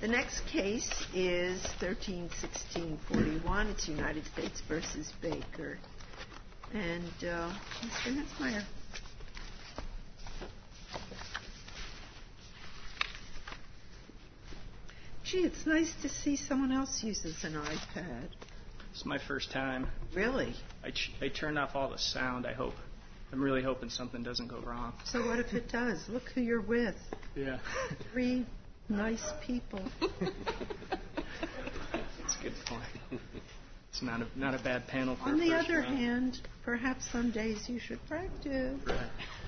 The next case is 13-1641. It's United States v. Baker. And Mr. Hensmeyer. Gee, it's nice to see someone else uses an iPad. It's my first time. Really? I turned off all the sound, I hope. I'm really hoping something doesn't go wrong. So what if it does? Look who you're with. Yeah. 3 nice people. That's a good point. It's not a bad panel for On the first other round. hand, perhaps some days you should practice. Right.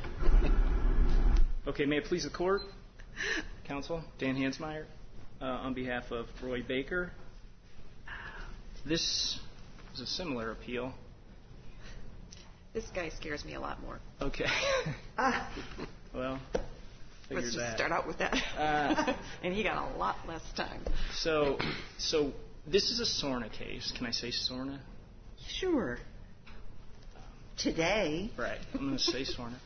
Okay, may it please the court, counsel, Dan Hansmeyer, on behalf of Roy Baker. This is a similar appeal. This guy scares me a lot more. Okay. Well, let's just that. Start out with that. And he got a lot less time. So this is a SORNA case. Can I say SORNA? Sure. Today. Right. I'm going to say SORNA.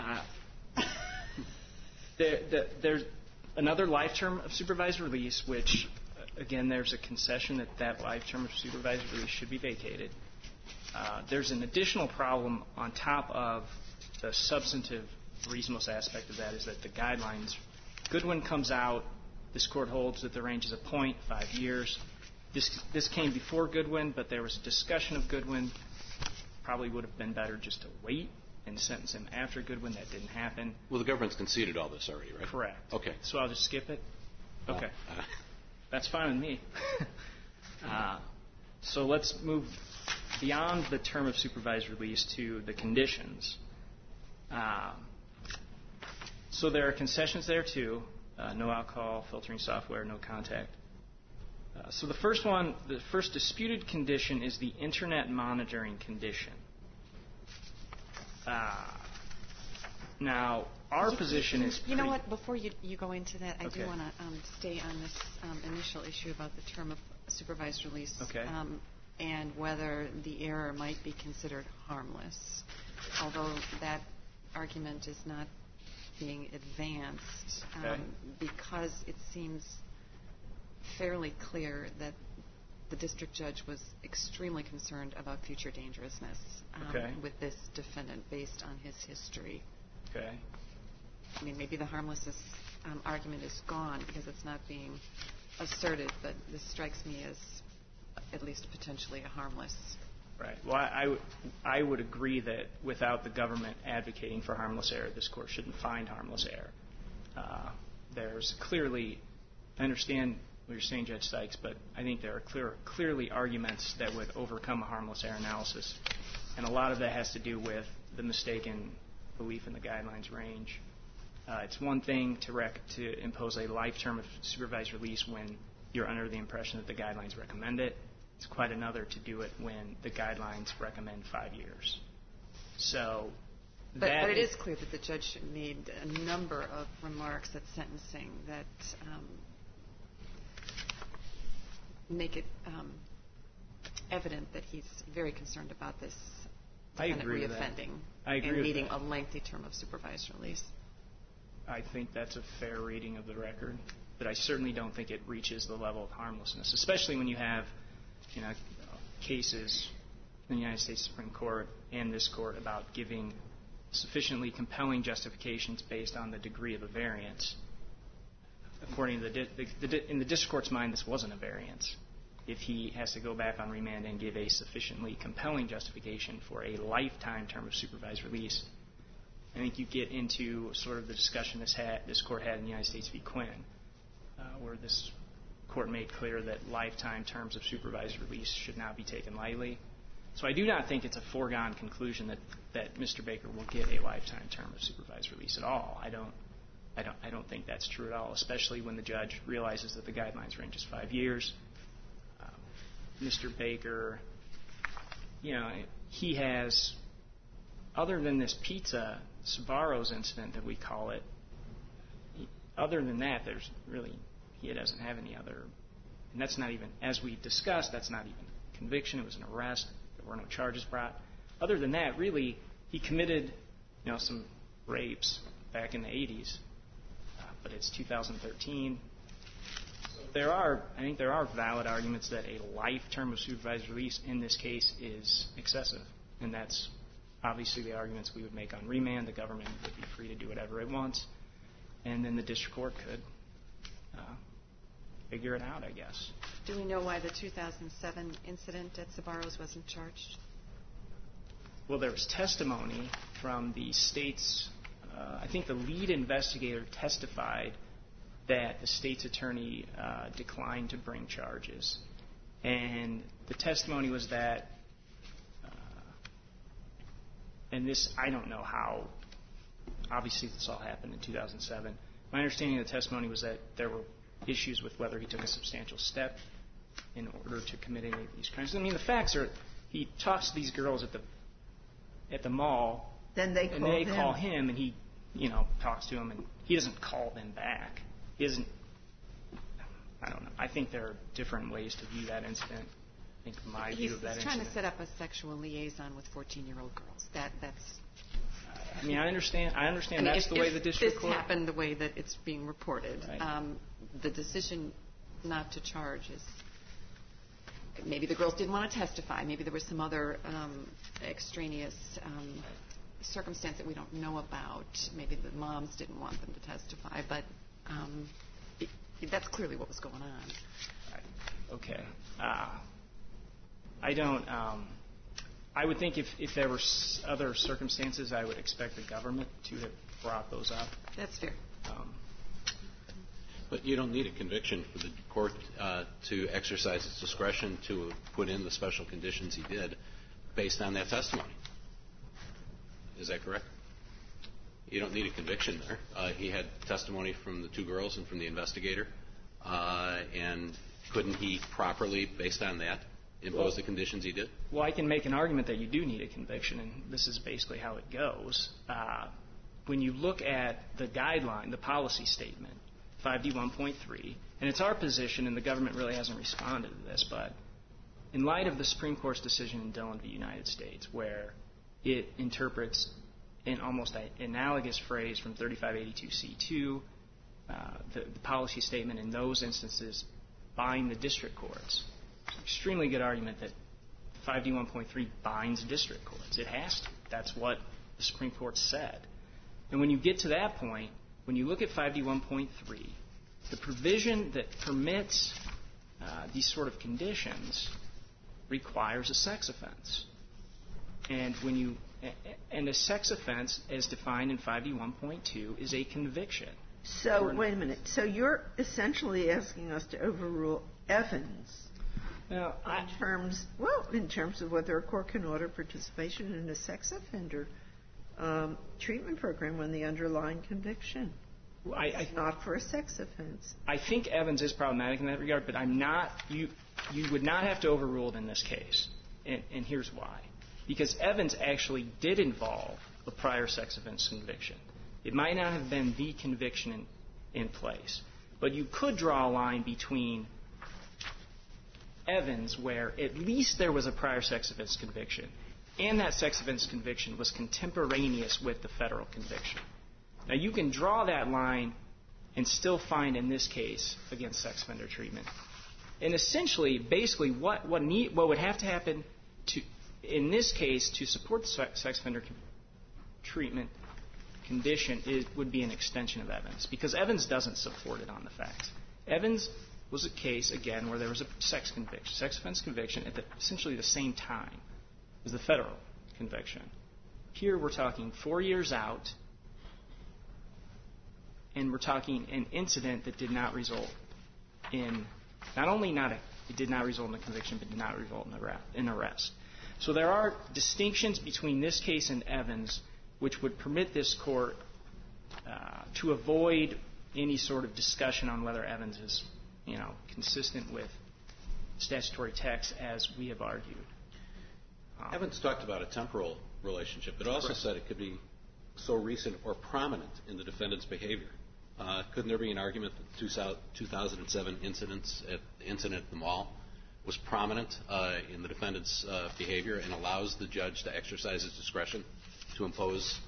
There's another life term of supervised release, which, again, there's a concession that life term of supervised release should be vacated. There's an additional problem on top of the substantive reasonableness aspect of that is that the guidelines, Goodwin comes out, this court holds that the range is a point, 5 years. This came before Goodwin, but there was a discussion of Goodwin. Probably would have been better just to wait and sentence him after Goodwin. That didn't happen. Well, the government's conceded all this already, right? Correct. Okay. So I'll just skip it? Okay. That's fine with me. So let's move beyond the term of supervised release to the conditions. So there are concessions there, too. No alcohol, filtering software, no contact. So the first disputed condition is the Internet monitoring condition. Now, our position is... You know what? Before you go into that, I Okay. do want to stay on this initial issue about the term of supervised release. Okay. And whether the error might be considered harmless, although that argument is not being advanced, Okay. because it seems fairly clear that the district judge was extremely concerned about future dangerousness with this defendant based on his history. Okay. I mean, maybe the harmlessness argument is gone because it's not being asserted, but this strikes me as at least potentially a harmless. Right. Well, I would agree that without the government advocating for harmless error, this court shouldn't find harmless error. There's clearly, I understand what you're saying, Judge Sykes, but I think there are clearly arguments that would overcome a harmless error analysis, and a lot of that has to do with the mistaken belief in the guidelines range. It's one thing to impose a life term of supervised release when you're under the impression that the guidelines recommend it. It's quite another to do it when the guidelines recommend 5 years. So, but it is clear that the judge made a number of remarks at sentencing that make it evident that he's very concerned about this defendant reoffending and needing a lengthy term of supervised release. I think that's a fair reading of the record, but I certainly don't think it reaches the level of harmlessness, especially when you have cases in the United States Supreme Court and this court about giving sufficiently compelling justifications based on the degree of a variance. According to in the district court's mind, this wasn't a variance. If he has to go back on remand and give a sufficiently compelling justification for a lifetime term of supervised release, I think you get into sort of the discussion this court had in the United States v. Quinn, where this court made clear that lifetime terms of supervised release should not be taken lightly. So I do not think it's a foregone conclusion that Mr. Baker will get a lifetime term of supervised release at all. I don't think that's true at all, especially when the judge realizes that the guidelines range is 5 years. Mr. Baker, he has, other than this pizza Sbarro's incident that we call it, other than that, there's really, he doesn't have any other, and that's not even, as we discussed, that's not even conviction. It was an arrest. There were no charges brought. Other than that, really, he committed, some rapes back in the 80s, but it's 2013. I think there are valid arguments that a life term of supervised release in this case is excessive, and that's obviously the arguments we would make on remand. The government would be free to do whatever it wants, and then the district court could figure it out, I guess. Do we know why the 2007 incident at Sbarro's wasn't charged? Well, there was testimony from the state's, I think the lead investigator testified that the state's attorney declined to bring charges. And the testimony was that, and this, I don't know how, obviously this all happened in 2007. My understanding of the testimony was that there were issues with whether he took a substantial step in order to commit any of these crimes. I mean, the facts are, he talks to these girls at the mall. Then they call him, and he, talks to them, and he doesn't call them back. He doesn't. I don't know. I think there are different ways to view that incident. I think my view of that incident. He's trying to set up a sexual liaison with 14-year-old girls. That's. I mean, I understand. That's the way the district court. This happened the way that it's being reported. Right. The decision not to charge is. Maybe the girls didn't want to testify. Maybe there was some other extraneous circumstance that we don't know about. Maybe the moms didn't want them to testify, but that's clearly what was going on. Okay. I don't. I would think if there were other circumstances, I would expect the government to have brought those up. That's fair. But you don't need a conviction for the court to exercise its discretion to put in the special conditions he did based on that testimony. Is that correct? You don't need a conviction there. He had testimony from the two girls and from the investigator. And couldn't he properly, based on that, impose the conditions he did? Well, I can make an argument that you do need a conviction, and this is basically how it goes. When you look at the guideline, the policy statement, 5D1.3, and it's our position, and the government really hasn't responded to this, but in light of the Supreme Court's decision in Dillon v. United States, where it interprets an almost analogous phrase from 3582C2, the policy statement in those instances bind the district courts. It's an extremely good argument that 5D1.3 binds district courts. It has to. That's what the Supreme Court said. And when you get to that point, when you look at 5D1.3, the provision that permits these sort of conditions requires a sex offense. And a sex offense, as defined in 5D1.2, is a conviction. So, wait a minute. So you're essentially asking us to overrule Evans now, in terms of whether a court can order participation in a sex offender treatment program when the underlying conviction is not for a sex offense. I think Evans is problematic in that regard, but I'm not. You would not have to overrule it in this case, and here's why. Because Evans actually did involve a prior sex offense conviction. It might not have been the conviction in place, but you could draw a line between Evans, where at least there was a prior sex offense conviction, and that sex offense conviction was contemporaneous with the federal conviction. Now, you can draw that line and still find, in this case, against sex offender treatment. And essentially, basically, what would have to happen in this case to support the sex offender treatment condition would be an extension of Evans, because Evans doesn't support it on the facts. Evans was a case, again, where there was a sex offense conviction at essentially the same time as the federal conviction. Here we're talking 4 years out, and we're talking an incident that did not result in, it did not result in a conviction, but did not result in arrest. So there are distinctions between this case and Evans which would permit this court to avoid any sort of discussion on whether Evans is, consistent with statutory text, as we have argued. Evans talked about a temporal relationship, but also said it could be so recent or prominent in the defendant's behavior. Couldn't there be an argument that the 2007 incident at the mall was prominent in the defendant's behavior and allows the judge to exercise his discretion to impose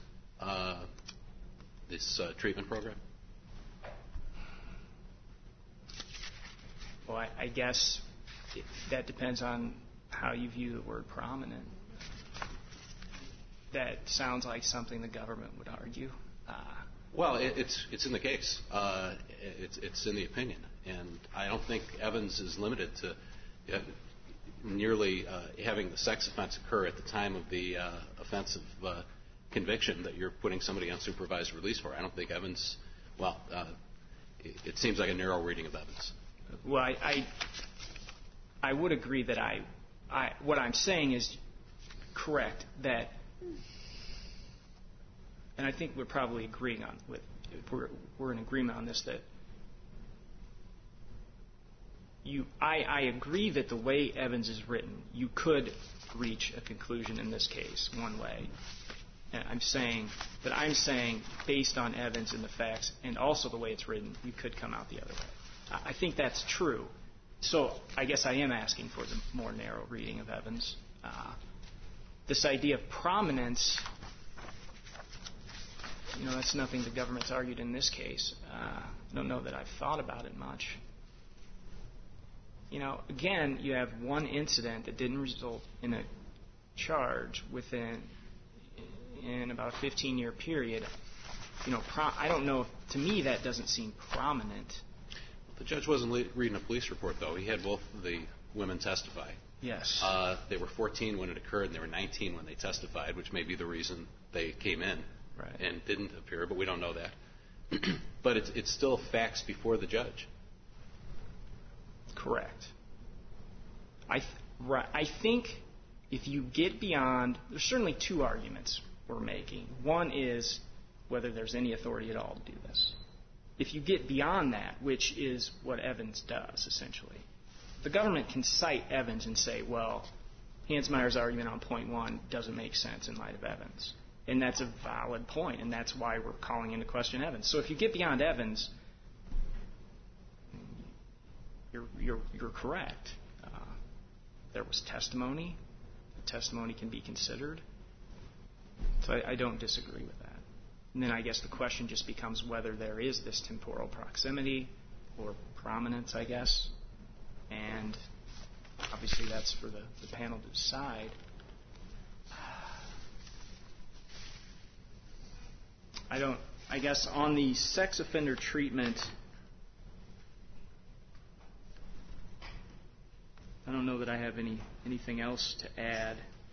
this treatment program? Well, I guess that depends on how you view the word prominent. That sounds like something the government would argue. Well, it's in the case. It's in the opinion. And I don't think Evans is limited to nearly having the sex offense occur at the time of the offense of conviction that you're putting somebody on supervised release for. I don't think Evans, it seems like a narrow reading of Evans. Well, I would agree that what I'm saying is correct, that, and I think we're probably agreeing on, we're in agreement on this, that I agree that the way Evans is written, you could reach a conclusion in this case one way. And I'm saying based on Evans and the facts and also the way it's written, you could come out the other way. I think that's true. So I guess I am asking for the more narrow reading of Evans. This idea of prominence, that's nothing the government's argued in this case. I don't know that I've thought about it much. Again, you have one incident that didn't result in a charge in about a 15-year period. I don't know. To me, that doesn't seem prominent. The judge wasn't reading a police report, though. He had both of the women testify. Yes. They were 14 when it occurred, and they were 19 when they testified, which may be the reason they came in and didn't appear, but we don't know that. But it's still facts before the judge. Correct. I think if you get beyond, there's certainly two arguments we're making. One is whether there's any authority at all to do this. If you get beyond that, which is what Evans does, essentially, the government can cite Evans and say, well, Hansmeier's argument on point one doesn't make sense in light of Evans. And that's a valid point, and that's why we're calling into question Evans. So if you get beyond Evans, you're correct. There was testimony. The testimony can be considered. So I don't disagree with that. And then I guess the question just becomes whether there is this temporal proximity or prominence, I guess. And obviously that's for the panel to decide. I guess on the sex offender treatment, I don't know that I have anything else to add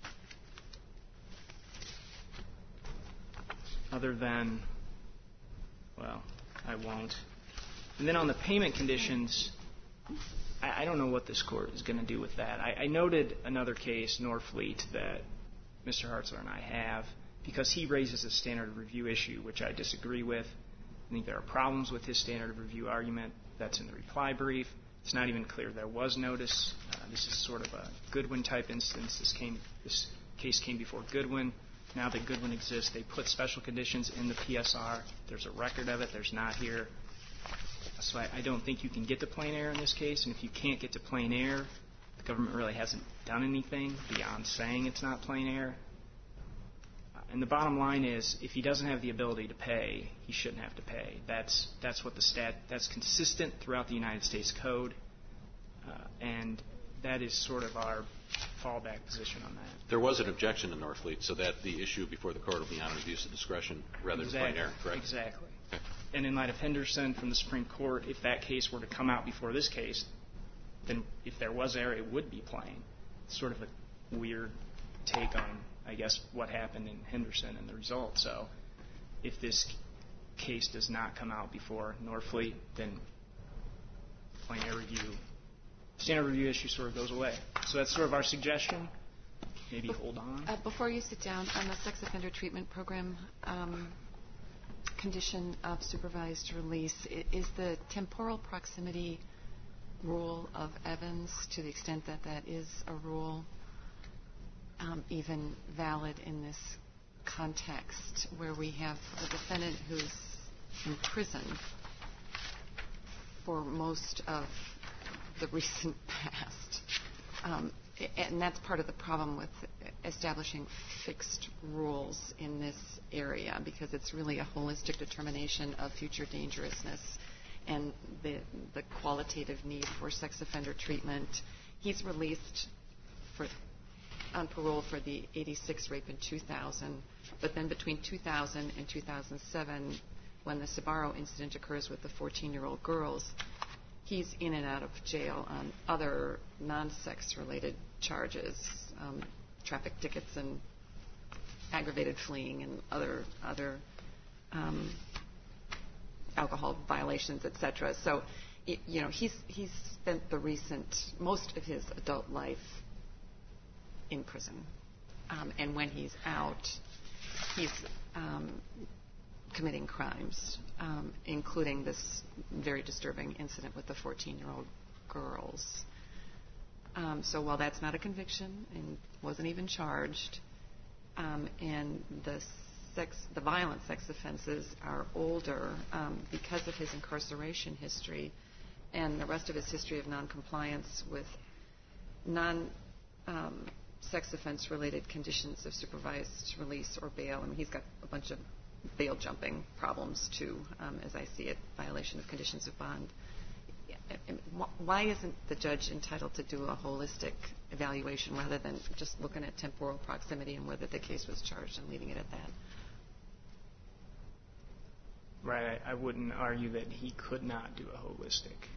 other than, well, I won't. And then on the payment conditions, I don't know what this court is going to do with that. I noted another case, Norfleet, that Mr. Hartzler and I have, because he raises a standard of review issue, which I disagree with. I think there are problems with his standard of review argument. That's in the reply brief. It's not even clear there was notice. This is sort of a Goodwin-type instance. This case came before Goodwin. Now that Goodwin exists, they put special conditions in the PSR. There's a record of it. There's not here. So I don't think you can get to plain error in this case. And if you can't get to plain error, the government really hasn't done anything beyond saying it's not plain error. And the bottom line is, if he doesn't have the ability to pay, he shouldn't have to pay. That's what that's consistent throughout the United States Code, and that is sort of our fallback position on that. There was an objection to Norfleet, so that the issue before the court will be on abuse of discretion rather than plain error, correct? Exactly. Okay. And in light of Henderson from the Supreme Court, if that case were to come out before this case, then if there was error, it would be plain. It's sort of a weird take on, I guess, what happened in Henderson and the result. So if this case does not come out before Norfleet, then plain error review, standard review issue sort of goes away. So that's sort of our suggestion. Maybe hold on. Before you sit down, on the sex offender treatment program condition of supervised release, is the temporal proximity rule of Evans, to the extent that that is a rule, even valid in this context where we have a defendant who's in prison for most of the recent past? And that's part of the problem with establishing fixed rules in this area, because it's really a holistic determination of future dangerousness. and the qualitative need for sex offender treatment. He's released on parole for the 86 rape in 2000, but then between 2000 and 2007, when the Sbarro incident occurs with the 14-year-old girls, he's in and out of jail on other non-sex related charges, traffic tickets and aggravated fleeing and other alcohol violations, etc. So, he's spent most of his adult life in prison, and when he's out, he's committing crimes, including this very disturbing incident with the 14-year-old girls. So while that's not a conviction and wasn't even charged, and the violent sex offenses are older because of his incarceration history and the rest of his history of noncompliance with sex offense related conditions of supervised release or bail. I mean, he's got a bunch of bail jumping problems too, as I see it, violation of conditions of bond. Why isn't the judge entitled to do a holistic evaluation rather than just looking at temporal proximity and whether the case was charged and leaving it at that? Right. I wouldn't argue that he could not do a holistic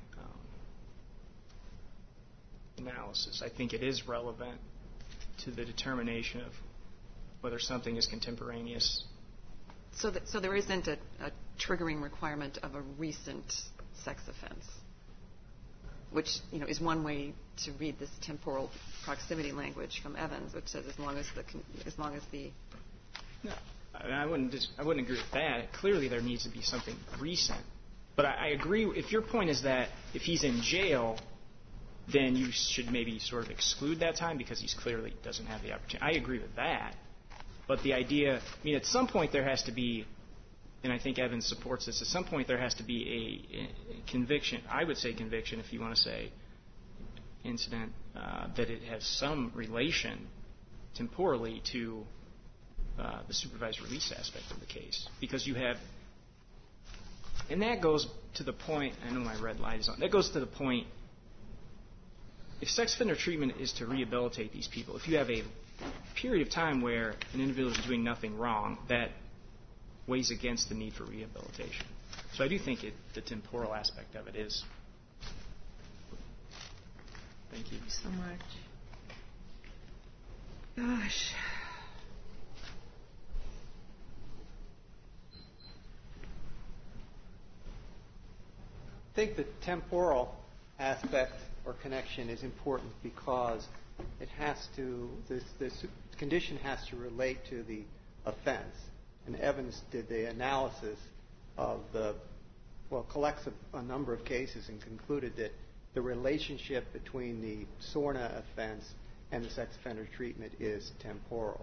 analysis. I think it is relevant to the determination of whether something is contemporaneous. So there isn't a triggering requirement of a recent sex offense, which is one way to read this temporal proximity language from Evans, which says as long as the. No, I wouldn't agree with that. Clearly, there needs to be something recent. But I agree. If your point is that if he's in jail, then you should maybe sort of exclude that time because he's clearly doesn't have the opportunity. I agree with that. But the idea, at some point there has to be, and I think Evans supports this, at some point there has to be a conviction. I would say conviction if you want to say incident, that it has some relation temporally to the supervised release aspect of the case. Because you have, and that goes to the point, I know my red light is on, that goes to the point, if sex offender treatment is to rehabilitate these people, if you have a period of time where an individual is doing nothing wrong, that weighs against the need for rehabilitation. So I do think the temporal aspect of it is. Thank you. Thank you so much. Gosh. I think the temporal aspect or connection is important because it has to, this condition has to relate to the offense. And Evans did the analysis of collects a number of cases and concluded that the relationship between the SORNA offense and the sex offender treatment is temporal.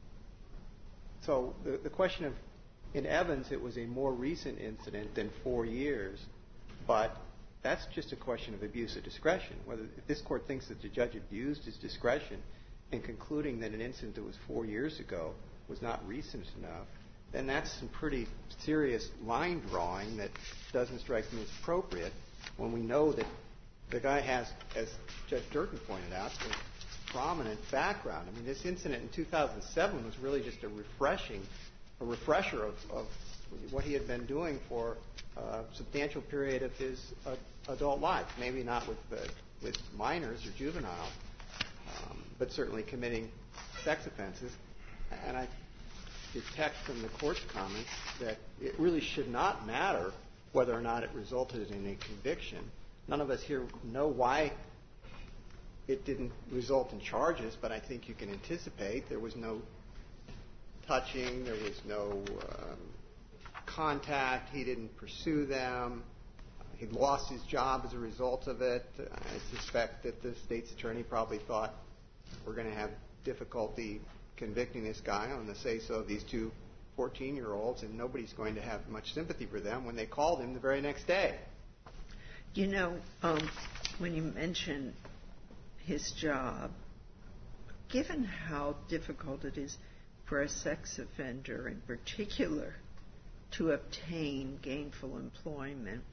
So the question of, in Evans, it was a more recent incident than 4 years, but that's just a question of abuse of discretion. If this court thinks that the judge abused his discretion in concluding that an incident that was 4 years ago was not recent enough, then that's some pretty serious line drawing that doesn't strike me as appropriate when we know that the guy has, as Judge Durkin pointed out, a prominent background. I mean, this incident in 2007 was really just a refresher of what he had been doing for a substantial period of his adult life. Maybe not with minors or juveniles, but certainly committing sex offenses. And I detect from the court's comments that it really should not matter whether or not it resulted in a conviction. None of us here know why it didn't result in charges, but I think you can anticipate there was no touching, there was no contact, he didn't pursue them, he lost his job as a result of it. I suspect that the state's attorney probably thought we're going to have difficulty convicting this guy on the say-so of these two 14-year-olds, and nobody's going to have much sympathy for them when they called him the very next day. You know, when you mention his job, given how difficult it is for a sex offender in particular to obtain gainful employment,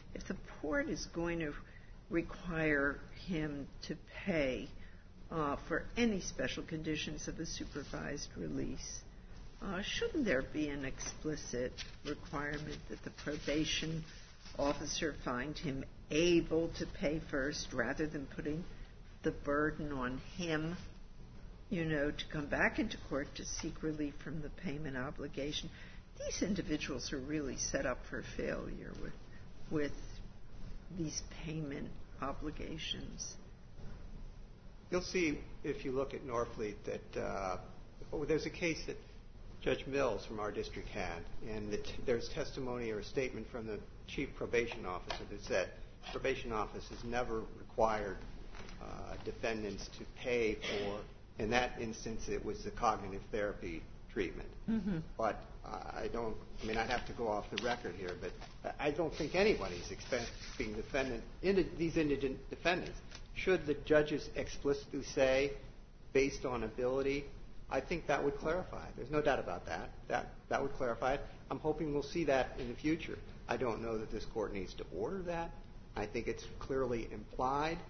if the court is going to require him to pay for any special conditions of a supervised release, shouldn't there be an explicit requirement that the probation officer find him able to pay first rather than putting the burden on him, to come back into court to seek relief from the payment obligation? These individuals are really set up for failure with these payment obligations. You'll see if you look at Norfleet that there's a case that Judge Mills from our district had, and there's testimony or a statement from the chief probation officer that said the probation office has never required defendants to pay for, in that instance, it was the cognitive therapy treatment. Mm-hmm. But I'd have to go off the record here, but I don't think anybody's expecting these indigent defendants. Should the judges explicitly say, based on ability, I think that would clarify it. There's no doubt about that. That would clarify it. I'm hoping we'll see that in the future. I don't know that this court needs to order that. I think it's clearly implied.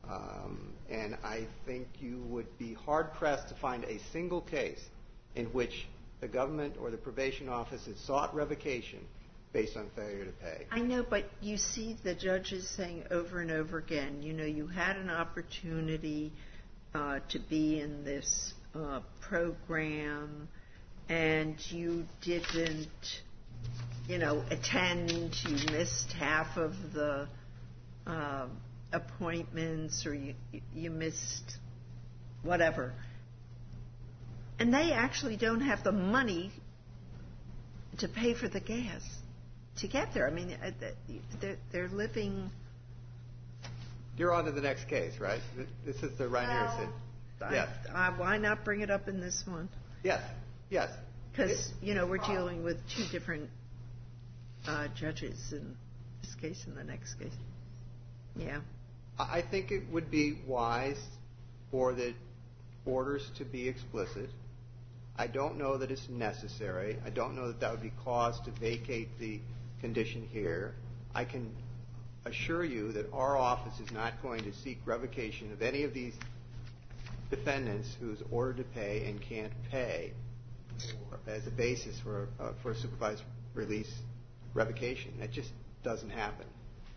And I think you would be hard-pressed to find a single case in which the government or the probation office has sought revocation based on failure to pay. I know, but you see the judges saying over and over again, you had an opportunity to be in this program, and you didn't, attend. You missed half of the appointments, or you missed whatever. And they actually don't have the money to pay for the gas to get there. I mean, they're living. You're on to the next case, right? This is the Ranieri. Yes. Why not bring it up in this one? Yes. Because, we're dealing with two different judges in this case and the next case. Yeah. I think it would be wise for the orders to be explicit. I don't know that it's necessary. I don't know that would be cause to vacate the condition here. I can assure you that our office is not going to seek revocation of any of these defendants who's ordered to pay and can't pay as a basis for a supervised release revocation. That just doesn't happen.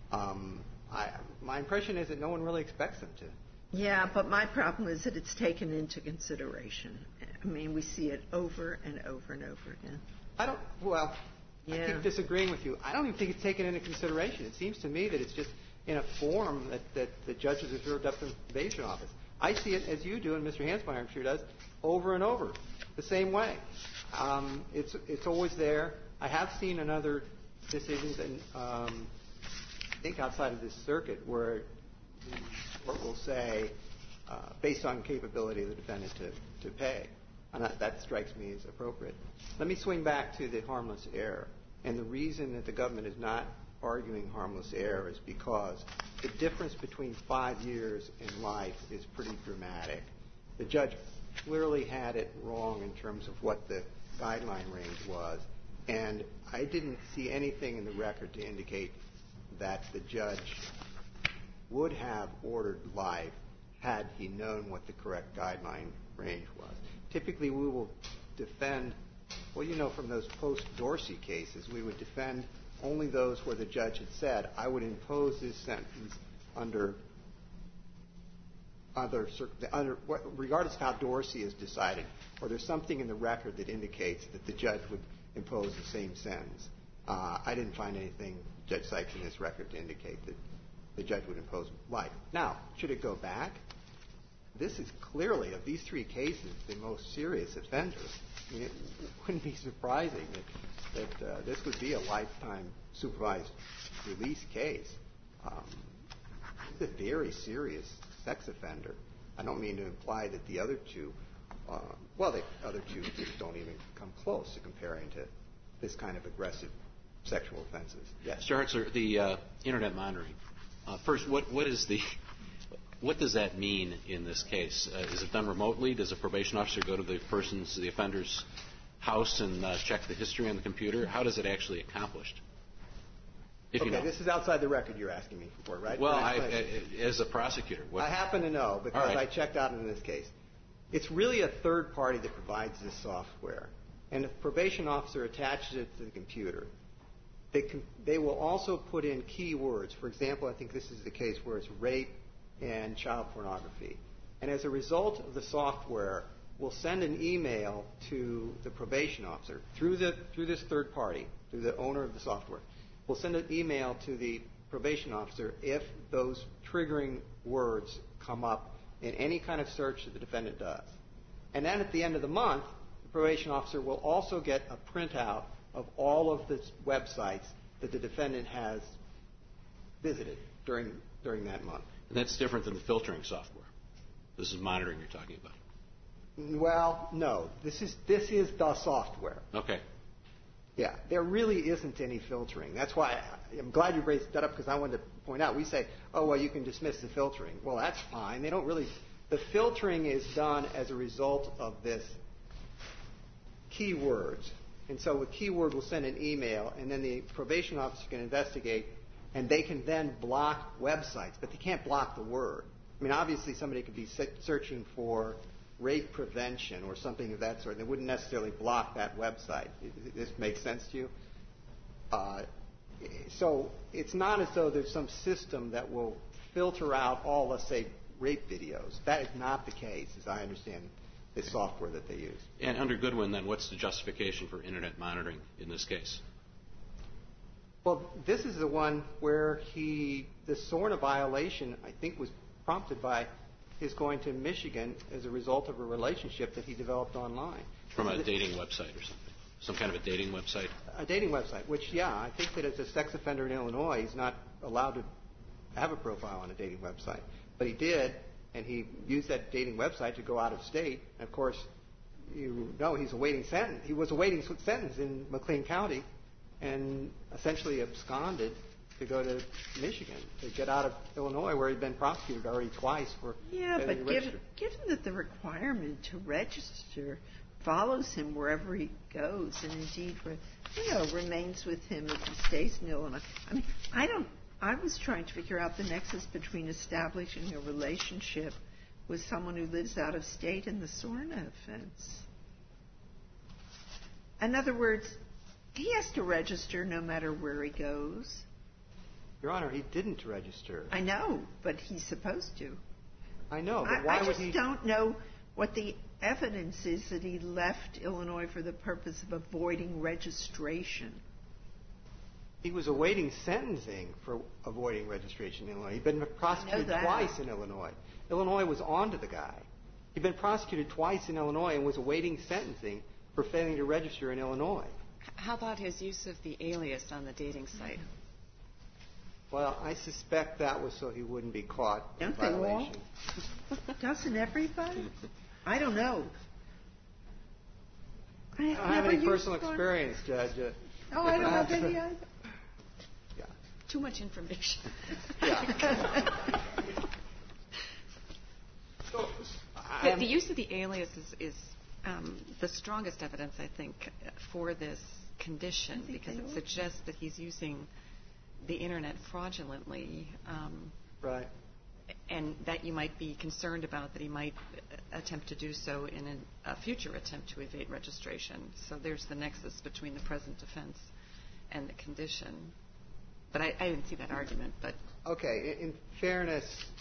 My impression is that no one really expects them to. Yeah, but my problem is that it's taken into consideration. I mean, we see it over and over and over again. I keep disagreeing with you. I don't even think it's taken into consideration. It seems to me that it's just in a form that the judges have served up to the probation office. I see it as you do, and Mr. Hansmeier, I'm sure, does, over and over, the same way. It's always there. I have seen in other decisions, and I think outside of this circuit, where the court will say, based on capability of the defendant to pay. And that strikes me as appropriate. Let me swing back to the harmless error. And the reason that the government is not arguing harmless error is because the difference between 5 years and life is pretty dramatic. The judge clearly had it wrong in terms of what the guideline range was. And I didn't see anything in the record to indicate that the judge would have ordered life had he known what the correct guideline range was. Typically, we will defend, from those post-Dorsey cases, we would defend only those where the judge had said, I would impose this sentence under regardless of how Dorsey is decided, or there's something in the record that indicates that the judge would impose the same sentence. I didn't find anything, Judge Sykes, in this record to indicate that the judge would impose life. Now, should it go back? This is clearly, of these 3 cases, the most serious offender. I mean, it wouldn't be surprising that this would be a lifetime supervised release case. It's a very serious sex offender. I don't mean to imply that the other 2, the other 2 just don't even come close to comparing to this kind of aggressive sexual offenses. Yes. Mr. Hartzler, the Internet monitoring. First, what does that mean in this case? Is it done remotely? Does a probation officer go to the offender's house and check the history on the computer? How does it actually accomplished? If you know. This is outside the record you're asking me for, right? Well, as a prosecutor. I happen to know because I checked out in this case. It's really a third party that provides this software. And if a probation officer attaches it to the computer, they will also put in keywords. For example, I think this is the case where it's rape and child pornography. And as a result of the software, we'll send an email to the probation officer through this third party, through the owner of the software. We'll send an email to the probation officer if those triggering words come up in any kind of search that the defendant does. And then at the end of the month, the probation officer will also get a printout of all of the websites that the defendant has visited during that month. And that's different than the filtering software. This is monitoring you're talking about. Well, no. This is the software. Okay. Yeah, there really isn't any filtering. That's why I'm glad you raised that up because I wanted to point out. We say, oh, well, you can dismiss the filtering. Well, that's fine. They don't really. The filtering is done as a result of this keywords. And so with keyword, we'll send an email, and then the probation officer can investigate, and they can then block websites, but they can't block the word. I mean, obviously, somebody could be searching for rape prevention or something of that sort. They wouldn't necessarily block that website. This makes sense to you? So it's not as though there's some system that will filter out all, let's say, rape videos. That is not the case, as I understand the software that they use. And under Goodwin, then, what's the justification for Internet monitoring in this case? Well, this is the one where the SORNA violation, I think, was prompted by his going to Michigan as a result of a relationship that he developed online. From a dating website or something? Some kind of a dating website? A dating website, which, yeah, I think that as a sex offender in Illinois, he's not allowed to have a profile on a dating website. But he did, and he used that dating website to go out of state. And, of course, you know he's awaiting sentence. He was awaiting sentence in McLean County and essentially absconded to go to Michigan, to get out of Illinois, where he'd been prosecuted already twice for but given that the requirement to register follows him wherever he goes, and indeed, remains with him if he stays in Illinois. I mean, I was trying to figure out the nexus between establishing a relationship with someone who lives out of state and the SORNA offense. In other words, he has to register no matter where he goes. Your Honor, he didn't register. I know, but he's supposed to. I know, but why would he? I just don't know what the evidence is that he left Illinois for the purpose of avoiding registration. He was awaiting sentencing for avoiding registration in Illinois. He'd been prosecuted twice in Illinois. Illinois was on to the guy. He'd been prosecuted twice in Illinois and was awaiting sentencing for failing to register in Illinois. How about his use of the alias on the dating site? Well, I suspect that was so he wouldn't be caught in violation. Doesn't everybody? I don't know. I don't have any personal experience, Judge. No, I don't have any either. Yeah. Too much information. Yeah. So, the use of the alias is the strongest evidence, I think, for this condition, because it suggests that he's using the Internet fraudulently. Right. And that you might be concerned about that he might attempt to do so in a future attempt to evade registration. So there's the nexus between the present offense and the condition. But I didn't see that argument. But okay, in fairness,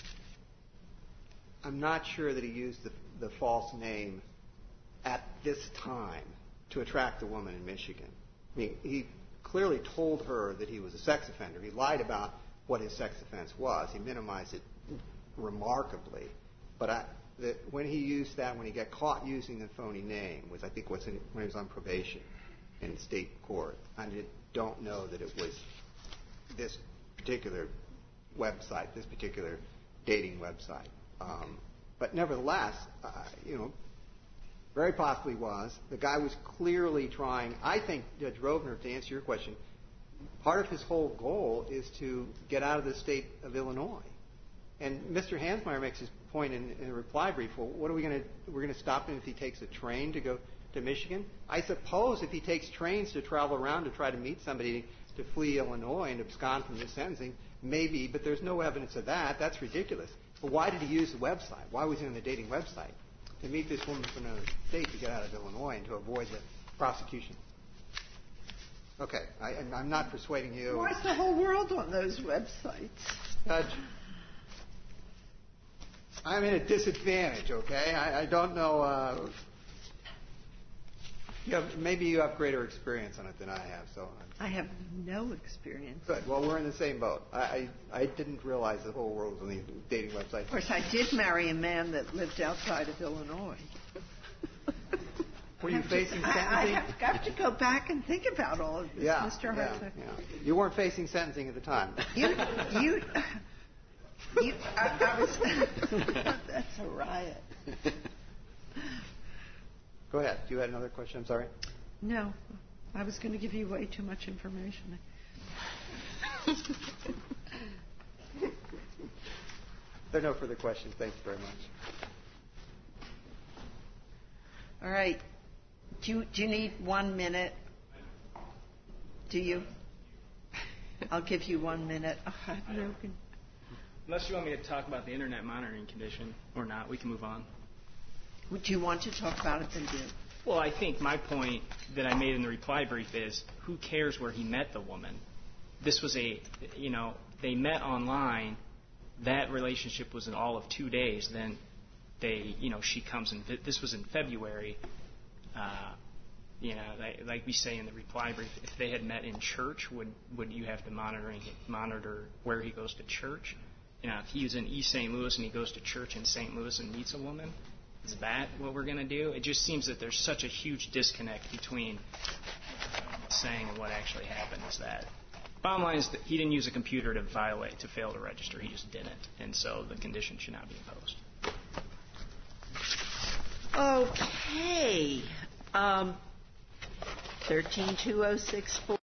I'm not sure that he used the false name at this time to attract the woman in Michigan. I mean, he clearly told her that he was a sex offender. He lied about what his sex offense was. He minimized it remarkably. But when he used that, when he got caught using the phony name, was I think when he was on probation in state court, I don't know that it was this particular website, this particular dating website. But nevertheless, very possibly was. The guy was clearly trying. I think, Judge Rovner, to answer your question, part of his whole goal is to get out of the state of Illinois. And Mr. Hansmeier makes his point in a reply brief. Well, what are we going to do? We're going to stop him if he takes a train to go to Michigan? I suppose if he takes trains to travel around to try to meet somebody to flee Illinois and abscond from the sentencing, maybe, but there's no evidence of that. That's ridiculous. But why did he use the website? Why was he on the dating website? To meet this woman from another state to get out of Illinois and to avoid the prosecution. Okay, I'm not persuading you. Why is the whole world on those websites? Judge, I'm at a disadvantage, okay? I don't know. Maybe you have greater experience on it than I have. So I have no experience. Good. Well, we're in the same boat. I didn't realize the whole world was on these dating websites. Of course, I did marry a man that lived outside of Illinois. Were you facing sentencing? I have got to go back and think about all of this, Mr. Hartsock. Yeah. You weren't facing sentencing at the time. I was. That's a riot. Go ahead. You had another question? I'm sorry. No, I was going to give you way too much information. There are no further questions. Thank you very much. All right. Do you need 1 minute? Do you? I'll give you 1 minute. Unless you want me to talk about the internet monitoring condition or not, we can move on. Do you want to talk about it, then do. Well, I think my point that I made in the reply brief is, who cares where he met the woman? This was they met online. That relationship was in all of 2 days. Then she comes in. This was in February. Like we say in the reply brief, if they had met in church, would you have to monitor where he goes to church? If he was in East St. Louis and he goes to church in St. Louis and meets a woman, is that what we're going to do? It just seems that there's such a huge disconnect between saying and what actually happened. Is that bottom line is that he didn't use a computer to fail to register. He just didn't, and so the condition should not be imposed. Okay. 132064.